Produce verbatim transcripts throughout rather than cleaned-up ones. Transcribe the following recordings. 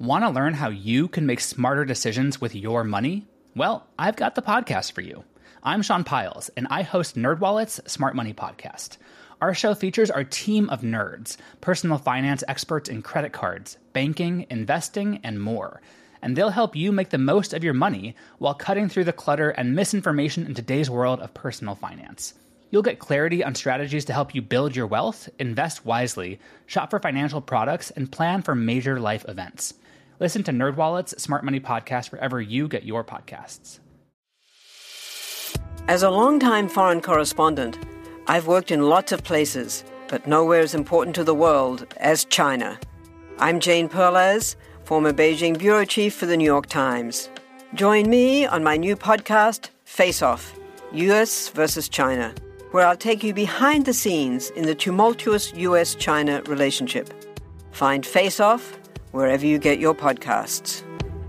Want to learn how you can make smarter decisions with your money? Well, I've got the podcast for you. I'm Sean Piles, and I host NerdWallet's Smart Money Podcast. Our show features our team of nerds, personal finance experts in credit cards, banking, investing, and more. And they'll help you make the most of your money while cutting through the clutter and misinformation in today's world of personal finance. You'll get clarity on strategies to help you build your wealth, invest wisely, shop for financial products, and plan for major life events. Listen to NerdWallet's Smart Money Podcast wherever you get your podcasts. As a longtime foreign correspondent, I've worked in lots of places, but nowhere as important to the world as China. I'm Jane Perlez, former Beijing bureau chief for the New York Times. Join me on my new podcast, Face Off, U S versus China, where I'll take you behind the scenes in the tumultuous U S China relationship. Find Face Off wherever you get your podcasts.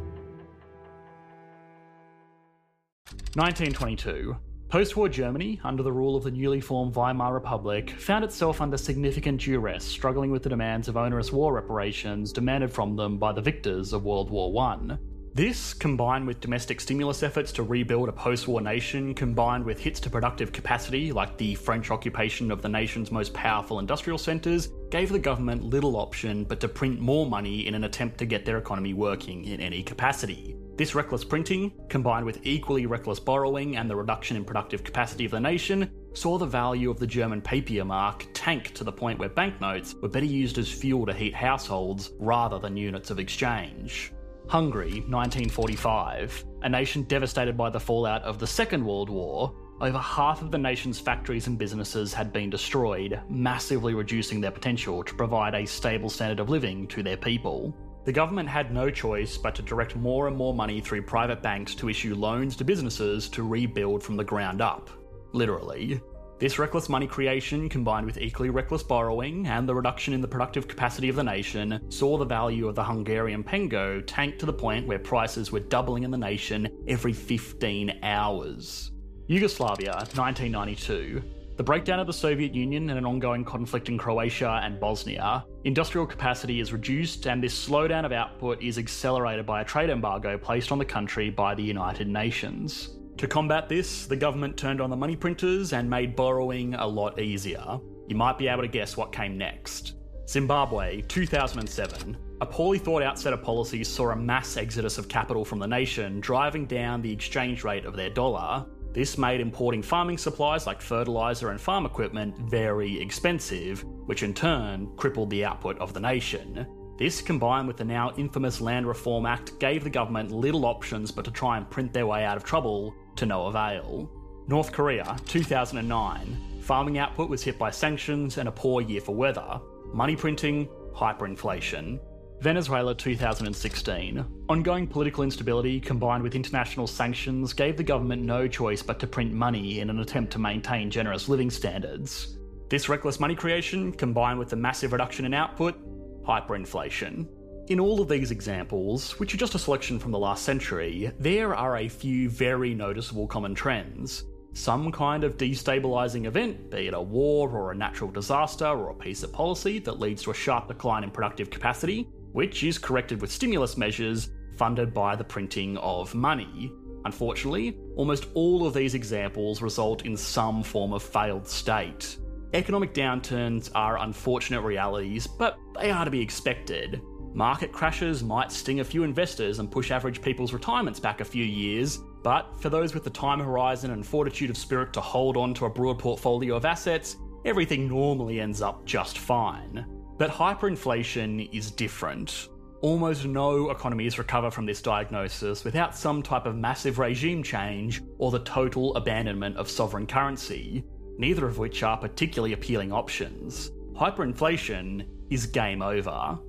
nineteen twenty-two. Post-war Germany, under the rule of the newly formed Weimar Republic, found itself under significant duress, struggling with the demands of onerous war reparations demanded from them by the victors of World War One. This, combined with domestic stimulus efforts to rebuild a post-war nation, combined with hits to productive capacity like the French occupation of the nation's most powerful industrial centres, gave the government little option but to print more money in an attempt to get their economy working in any capacity. This reckless printing, combined with equally reckless borrowing and the reduction in productive capacity of the nation, saw the value of the German papier mark tank to the point where banknotes were better used as fuel to heat households rather than units of exchange. Hungary, nineteen forty-five. A nation devastated by the fallout of the Second World War, over half of the nation's factories and businesses had been destroyed, massively reducing their potential to provide a stable standard of living to their people. The government had no choice but to direct more and more money through private banks to issue loans to businesses to rebuild from the ground up. Literally. This reckless money creation, combined with equally reckless borrowing and the reduction in the productive capacity of the nation, saw the value of the Hungarian pengo tank to the point where prices were doubling in the nation every fifteen hours. Yugoslavia, nineteen ninety-two. The breakdown of the Soviet Union and an ongoing conflict in Croatia and Bosnia, industrial capacity is reduced and this slowdown of output is accelerated by a trade embargo placed on the country by the United Nations. To combat this, the government turned on the money printers and made borrowing a lot easier. You might be able to guess what came next. Zimbabwe, two thousand seven. A poorly thought out set of policies saw a mass exodus of capital from the nation, driving down the exchange rate of their dollar. This made importing farming supplies like fertiliser and farm equipment very expensive, which in turn crippled the output of the nation. This, combined with the now infamous Land Reform Act, gave the government little options but to try and print their way out of trouble, to no avail. North Korea, two thousand nine. Farming output was hit by sanctions and a poor year for weather. Money printing, hyperinflation. Venezuela, two thousand sixteen. Ongoing political instability combined with international sanctions gave the government no choice but to print money in an attempt to maintain generous living standards. This reckless money creation, combined with the massive reduction in output, hyperinflation. In all of these examples, which are just a selection from the last century, there are a few very noticeable common trends. Some kind of destabilising event, be it a war or a natural disaster or a piece of policy that leads to a sharp decline in productive capacity, which is corrected with stimulus measures funded by the printing of money. Unfortunately, almost all of these examples result in some form of failed state. Economic downturns are unfortunate realities, but they are to be expected. Market crashes might sting a few investors and push average people's retirements back a few years, but for those with the time horizon and fortitude of spirit to hold on to a broad portfolio of assets, everything normally ends up just fine. But hyperinflation is different. Almost no economies recover from this diagnosis without some type of massive regime change or the total abandonment of sovereign currency, neither of which are particularly appealing options. Hyperinflation is game over.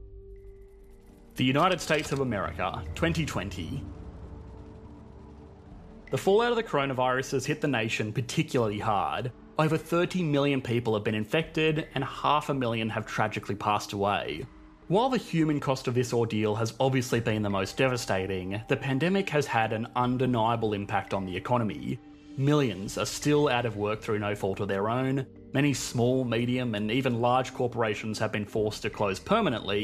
The United States of America, twenty twenty. The fallout of the coronavirus has hit the nation particularly hard. Over thirty million people have been infected and half a million have tragically passed away. While the human cost of this ordeal has obviously been the most devastating, the pandemic has had an undeniable impact on the economy. Millions are still out of work through no fault of their own, many small, medium and even large corporations have been forced to close permanently,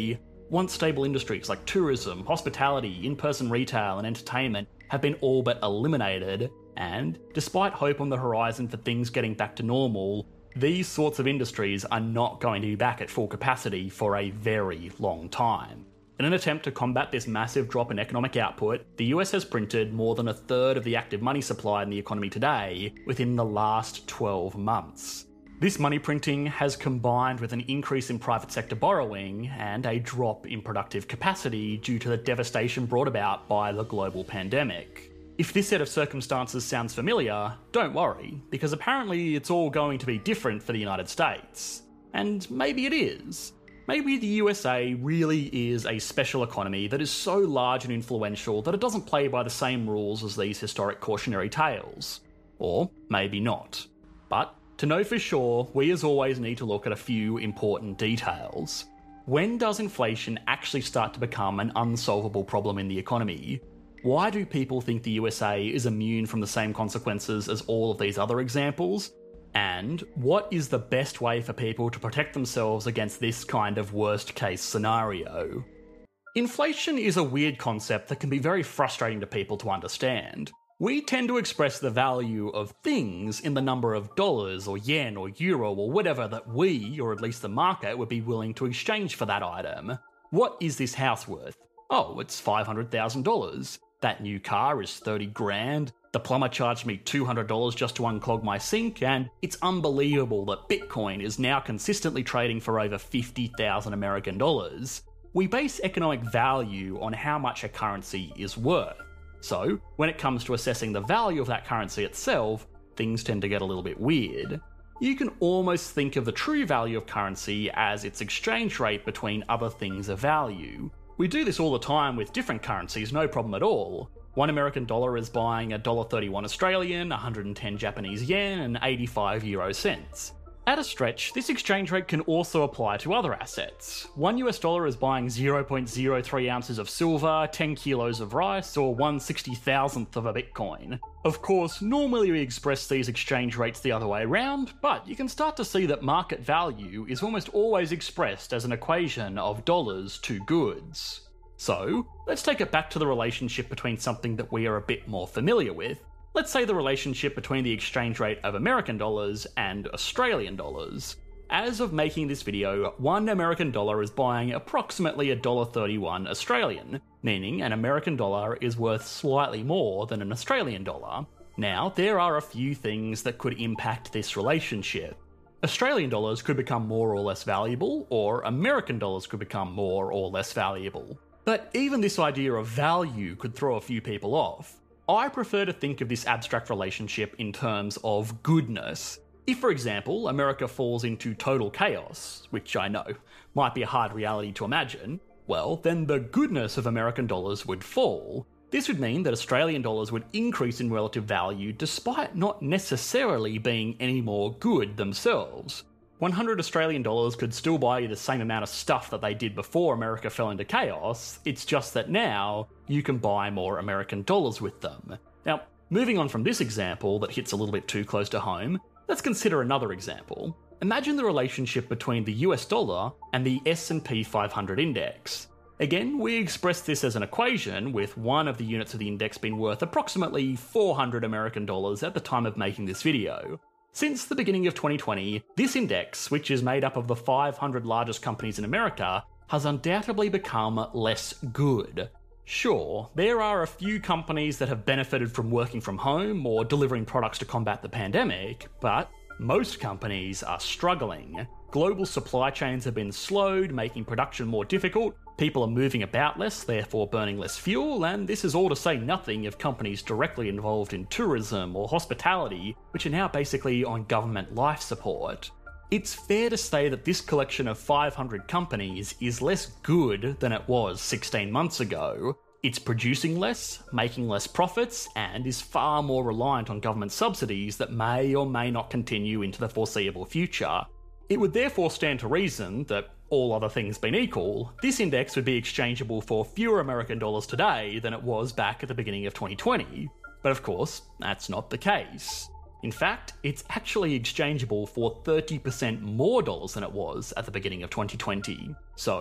Once stable industries like tourism, hospitality, in-person retail and entertainment have been all but eliminated, and despite hope on the horizon for things getting back to normal, these sorts of industries are not going to be back at full capacity for a very long time. In an attempt to combat this massive drop in economic output, the U S has printed more than a third of the active money supply in the economy today within the last twelve months. This money printing has combined with an increase in private sector borrowing and a drop in productive capacity due to the devastation brought about by the global pandemic. If this set of circumstances sounds familiar, don't worry, because apparently it's all going to be different for the United States. And maybe it is. Maybe the U S A really is a special economy that is so large and influential that it doesn't play by the same rules as these historic cautionary tales. Or maybe not. But to know for sure, we as always need to look at a few important details. When does inflation actually start to become an unsolvable problem in the economy? Why do people think the U S A is immune from the same consequences as all of these other examples? And what is the best way for people to protect themselves against this kind of worst-case scenario? Inflation is a weird concept that can be very frustrating to people to understand. We tend to express the value of things in the number of dollars or yen or euro or whatever that we, or at least the market, would be willing to exchange for that item. What is this house worth? Oh, it's five hundred thousand dollars. That new car is thirty grand. The plumber charged me two hundred dollars just to unclog my sink, and it's unbelievable that Bitcoin is now consistently trading for over fifty thousand American dollars. We base economic value on how much a currency is worth. So, when it comes to assessing the value of that currency itself, things tend to get a little bit weird. You can almost think of the true value of currency as its exchange rate between other things of value. We do this all the time with different currencies, no problem at all. One American dollar is buying one dollar thirty-one Australian, one hundred ten Japanese yen, and eighty-five euro cents. At a stretch, this exchange rate can also apply to other assets. One U S dollar is buying zero point zero three ounces of silver, ten kilos of rice, or one sixty thousandth of a Bitcoin. Of course, normally we express these exchange rates the other way around, but you can start to see that market value is almost always expressed as an equation of dollars to goods. So, let's take it back to the relationship between something that we are a bit more familiar with. Let's say the relationship between the exchange rate of American dollars and Australian dollars. As of making this video, one American dollar is buying approximately one dollar thirty-one Australian, meaning an American dollar is worth slightly more than an Australian dollar. Now, there are a few things that could impact this relationship. Australian dollars could become more or less valuable, or American dollars could become more or less valuable. But even this idea of value could throw a few people off. I prefer to think of this abstract relationship in terms of goodness. If, for example, America falls into total chaos, which I know might be a hard reality to imagine, well, then the goodness of American dollars would fall. This would mean that Australian dollars would increase in relative value despite not necessarily being any more good themselves. one hundred Australian dollars could still buy you the same amount of stuff that they did before America fell into chaos, it's just that now you can buy more American dollars with them. Now, moving on from this example that hits a little bit too close to home, let's consider another example. Imagine the relationship between the U S dollar and the S and P five hundred index. Again, we express this as an equation, with one of the units of the index being worth approximately four hundred American dollars at the time of making this video. Since the beginning of twenty twenty, this index, which is made up of the five hundred largest companies in America, has undoubtedly become less good. Sure, there are a few companies that have benefited from working from home or delivering products to combat the pandemic, but most companies are struggling. Global supply chains have been slowed, making production more difficult. People are moving about less, therefore burning less fuel, and this is all to say nothing of companies directly involved in tourism or hospitality, which are now basically on government life support. It's fair to say that this collection of five hundred companies is less good than it was sixteen months ago. It's producing less, making less profits, and is far more reliant on government subsidies that may or may not continue into the foreseeable future. It would therefore stand to reason that, all other things being equal, this index would be exchangeable for fewer American dollars today than it was back at the beginning of twenty twenty. But of course, that's not the case. In fact, it's actually exchangeable for thirty percent more dollars than it was at the beginning of twenty twenty. So,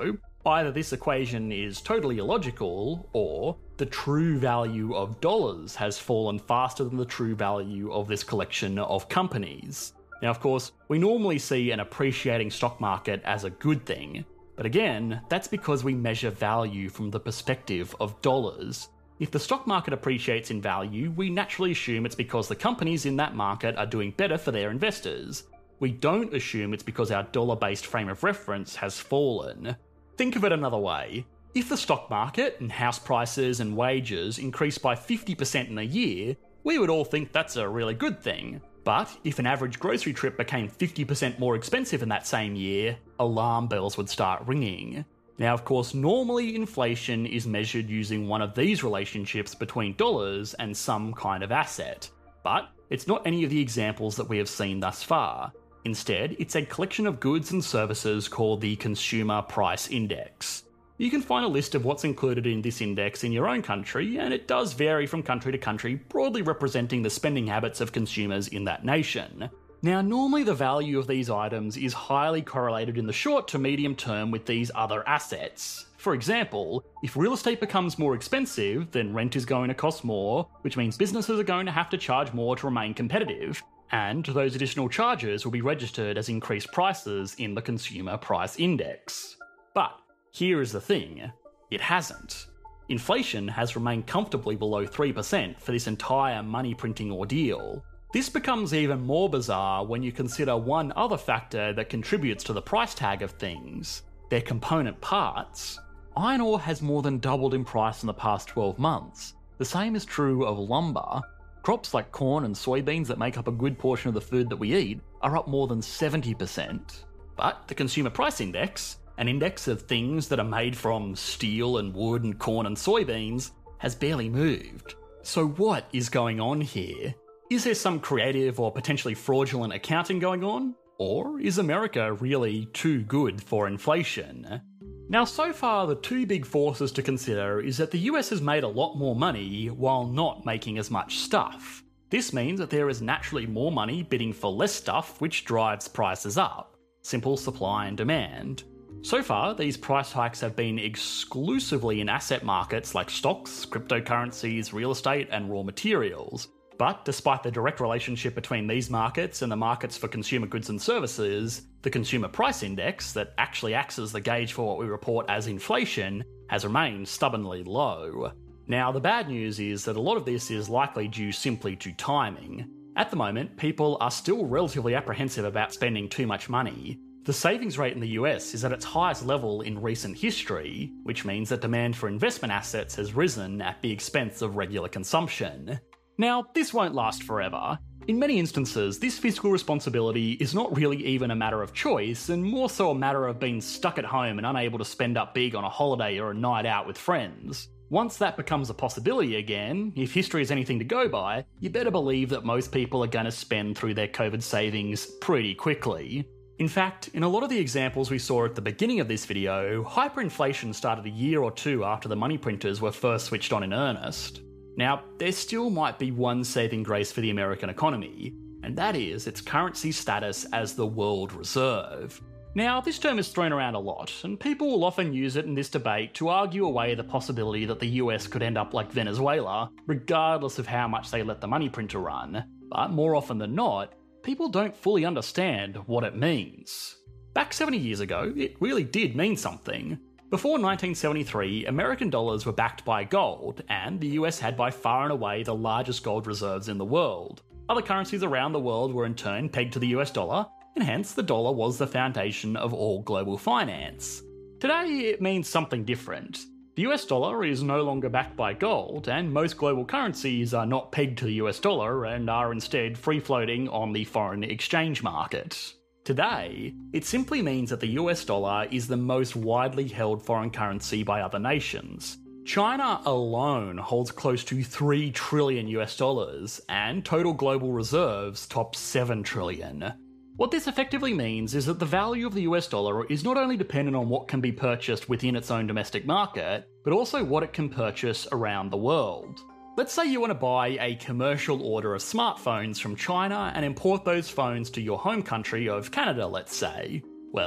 Either this equation is totally illogical, or the true value of dollars has fallen faster than the true value of this collection of companies. Now, of course, we normally see an appreciating stock market as a good thing, but again, that's because we measure value from the perspective of dollars. If the stock market appreciates in value, we naturally assume it's because the companies in that market are doing better for their investors. We don't assume it's because our dollar-based frame of reference has fallen. Think of it another way. If the stock market and house prices and wages increase by fifty percent in a year, we would all think that's a really good thing. But if an average grocery trip became fifty percent more expensive in that same year, alarm bells would start ringing. Now, of course, normally inflation is measured using one of these relationships between dollars and some kind of asset. But it's not any of the examples that we have seen thus far. Instead, it's a collection of goods and services called the Consumer Price Index. You can find a list of what's included in this index in your own country, and it does vary from country to country, broadly representing the spending habits of consumers in that nation. Now, normally the value of these items is highly correlated in the short to medium term with these other assets. For example, if real estate becomes more expensive, then rent is going to cost more, which means businesses are going to have to charge more to remain competitive, and those additional charges will be registered as increased prices in the Consumer Price Index. But here is the thing, it hasn't. Inflation has remained comfortably below three percent for this entire money printing ordeal. This becomes even more bizarre when you consider one other factor that contributes to the price tag of things, their component parts. Iron ore has more than doubled in price in the past twelve months. The same is true of lumber. Crops like corn and soybeans that make up a good portion of the food that we eat are up more than seventy percent. But the Consumer Price Index, an index of things that are made from steel and wood and corn and soybeans, has barely moved. So what is going on here? Is there some creative or potentially fraudulent accounting going on? Or is America really too good for inflation? Now, so far, the two big forces to consider is that the U S has made a lot more money while not making as much stuff. This means that there is naturally more money bidding for less stuff, which drives prices up. Simple supply and demand. So far, these price hikes have been exclusively in asset markets like stocks, cryptocurrencies, real estate, and raw materials. But despite the direct relationship between these markets and the markets for consumer goods and services, the Consumer Price Index, that actually acts as the gauge for what we report as inflation, has remained stubbornly low. Now, the bad news is that a lot of this is likely due simply to timing. At the moment, people are still relatively apprehensive about spending too much money. The savings rate in the U S is at its highest level in recent history, which means that demand for investment assets has risen at the expense of regular consumption. Now, this won't last forever. In many instances, this fiscal responsibility is not really even a matter of choice, and more so a matter of being stuck at home and unable to spend up big on a holiday or a night out with friends. Once that becomes a possibility again, if history is anything to go by, you better believe that most people are going to spend through their COVID savings pretty quickly. In fact, in a lot of the examples we saw at the beginning of this video, hyperinflation started a year or two after the money printers were first switched on in earnest. Now, there still might be one saving grace for the American economy, and that is its currency status as the world reserve. Now, this term is thrown around a lot, and people will often use it in this debate to argue away the possibility that the U S could end up like Venezuela, regardless of how much they let the money printer run. But more often than not, people don't fully understand what it means. Back seventy years ago, it really did mean something. Before nineteen seventy-three, American dollars were backed by gold, and the U S had by far and away the largest gold reserves in the world. Other currencies around the world were in turn pegged to the U S dollar, and hence the dollar was the foundation of all global finance. Today, it means something different. The U S dollar is no longer backed by gold, and most global currencies are not pegged to the U S dollar and are instead free-floating on the foreign exchange market. Today, it simply means that the U S dollar is the most widely held foreign currency by other nations. China alone holds close to three trillion U S dollars, and total global reserves top seven trillion. What this effectively means is that the value of the U S dollar is not only dependent on what can be purchased within its own domestic market, but also what it can purchase around the world. Let's say you want to buy a commercial order of smartphones from China and import those phones to your home country of Canada, let's say. Well,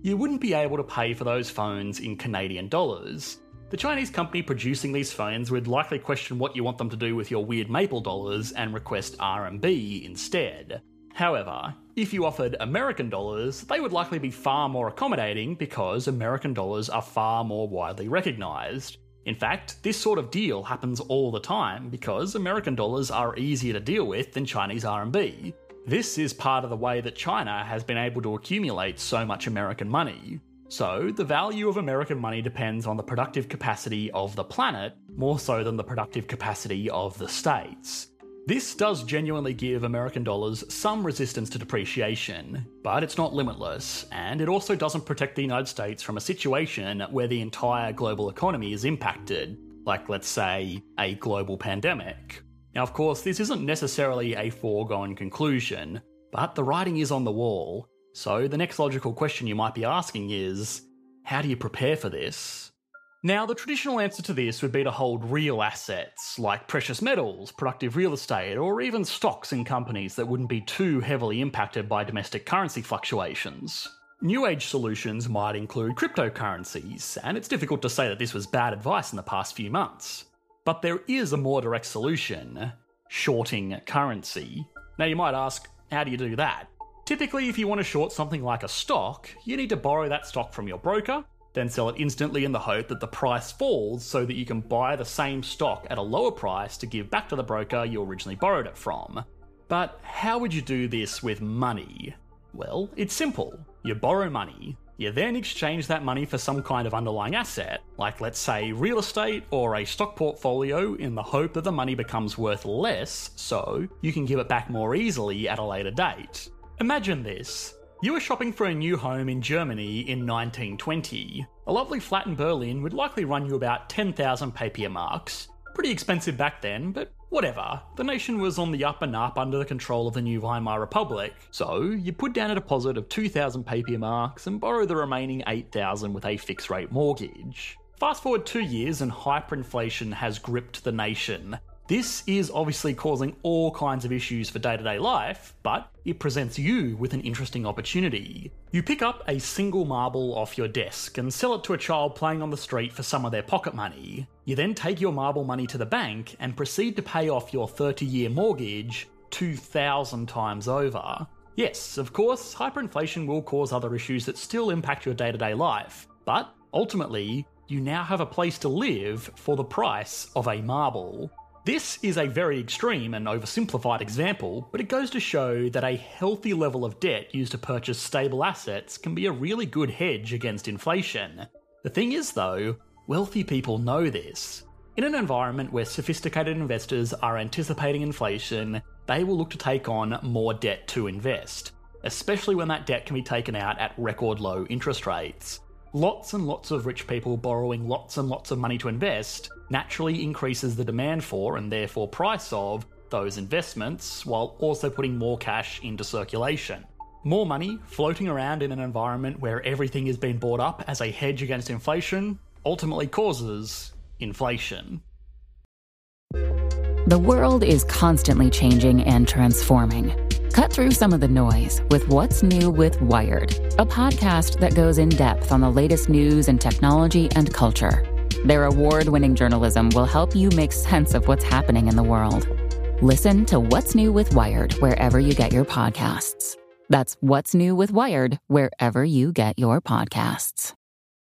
you wouldn't be able to pay for those phones in Canadian dollars. The Chinese company producing these phones would likely question what you want them to do with your weird maple dollars and request R M B instead. However, if you offered American dollars, they would likely be far more accommodating because American dollars are far more widely recognised. In fact, this sort of deal happens all the time because American dollars are easier to deal with than Chinese R M B. This is part of the way that China has been able to accumulate so much American money. So, the value of American money depends on the productive capacity of the planet, more so than the productive capacity of the states. This does genuinely give American dollars some resistance to depreciation, but it's not limitless, and it also doesn't protect the United States from a situation where the entire global economy is impacted, like, let's say, a global pandemic. Now, of course, this isn't necessarily a foregone conclusion, but the writing is on the wall, so the next logical question you might be asking is, how do you prepare for this? Now, the traditional answer to this would be to hold real assets, like precious metals, productive real estate, or even stocks in companies that wouldn't be too heavily impacted by domestic currency fluctuations. New age solutions might include cryptocurrencies, and it's difficult to say that this was bad advice in the past few months. But there is a more direct solution: shorting currency. Now, you might ask, how do you do that? Typically, if you want to short something like a stock, you need to borrow that stock from your broker, then sell it instantly in the hope that the price falls so that you can buy the same stock at a lower price to give back to the broker you originally borrowed it from. But how would you do this with money? Well, it's simple. You borrow money. You then exchange that money for some kind of underlying asset, like let's say real estate or a stock portfolio, in the hope that the money becomes worth less so you can give it back more easily at a later date. Imagine this. You were shopping for a new home in Germany in nineteen twenty. A lovely flat in Berlin would likely run you about ten thousand papier marks. Pretty expensive back then, but whatever. The nation was on the up and up under the control of the new Weimar Republic, so you put down a deposit of two thousand papier marks and borrow the remaining eight thousand with a fixed rate mortgage. Fast forward two years and hyperinflation has gripped the nation. This is obviously causing all kinds of issues for day-to-day life, but it presents you with an interesting opportunity. You pick up a single marble off your desk and sell it to a child playing on the street for some of their pocket money. You then take your marble money to the bank and proceed to pay off your thirty-year mortgage two thousand times over. Yes, of course, hyperinflation will cause other issues that still impact your day-to-day life, but ultimately, you now have a place to live for the price of a marble. This is a very extreme and oversimplified example, but it goes to show that a healthy level of debt used to purchase stable assets can be a really good hedge against inflation. The thing is though, wealthy people know this. In an environment where sophisticated investors are anticipating inflation, they will look to take on more debt to invest, especially when that debt can be taken out at record low interest rates. Lots and lots of rich people borrowing lots and lots of money to invest naturally increases the demand for, and therefore price of, those investments, while also putting more cash into circulation. More money floating around in an environment where everything is being bought up as a hedge against inflation ultimately causes inflation. The world is constantly changing and transforming. Cut through some of the noise with What's New with Wired, a podcast that goes in depth on the latest news in technology and culture. Their award-winning journalism will help you make sense of what's happening in the world. Listen to What's New with Wired wherever you get your podcasts. That's What's New with Wired wherever you get your podcasts.